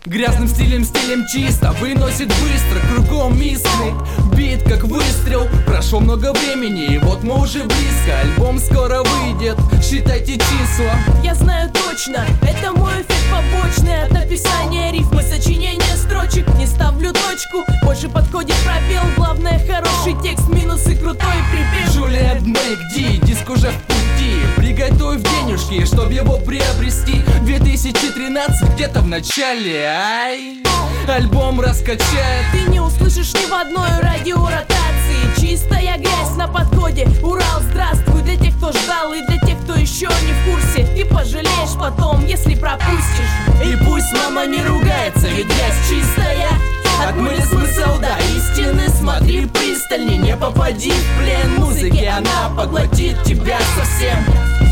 Грязным стилем чисто, выносит быстро, кругом мискны. Бит как выстрел, прошло много времени, и вот мы уже близко. Альбом скоро выйдет, считайте числа. Я знаю точно, это мой эффект побочный от написания рифмы, сочинения строчек. Не ставлю точку, больше подходит пробел. Главное хороший текст, минусы крутой припев. Juliet Make D, диск уже в пути. Приготовь денежки, чтоб его приобрести. 2013 где-то в начале, ай, альбом раскачает. Ты не услышишь ни в одной радиоротации. Чистая грязь на подходе, Урал, здравствуй. Для тех, кто ждал, и для тех, кто еще не в курсе. Ты пожалеешь потом, если пропустишь. И пусть мама не ругается, ведь грязь чистая. Отмыли смысл до истины, смотри пристальней. Не попади в плен музыки, она поглотит тебя совсем.